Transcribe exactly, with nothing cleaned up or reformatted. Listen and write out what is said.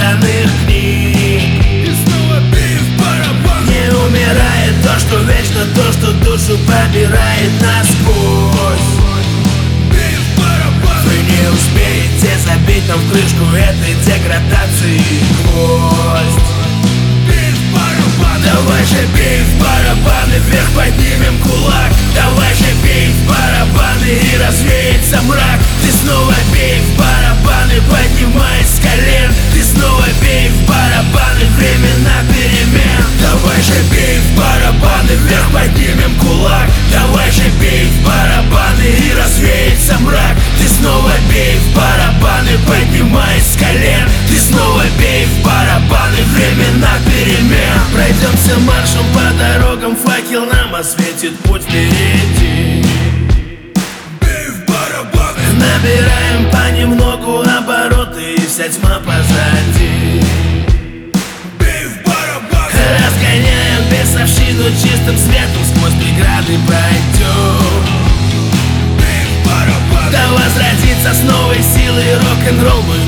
проданных книг. И снова бей в барабан. Не умирает то, что вечно, то, что душу пробирает насквозь. Бей в барабан. Вы не успеете забить нам в крышку этой деградации гвоздь. Бей в барабан. Давай же бей в барабаны, вверх поднимем кулак. Давай же бей в барабаны и развеется мрак. Ты снова бей в барабаны, поднимаясь с колен. Ты снова бей в барабаны, времена перемен. Давай же бей в барабаны, вверх поднимем кулак. Давай же бей в барабаны и развеется мрак. Ты снова бей в барабаны, поднимаясь с колен. Ты снова бей в барабаны, времена перемен. Пройдемся маршем по дорогам, факел нам осветит путь впереди. Бей в барабаны. Набираем понемногу обороты, и вся тьма позади. Бей в барабаны. Разгоняем бесовщину чистым светом, сквозь преграды пройдем. Бей в барабаны. Да возродится с новой силой рок-н-ролл, мы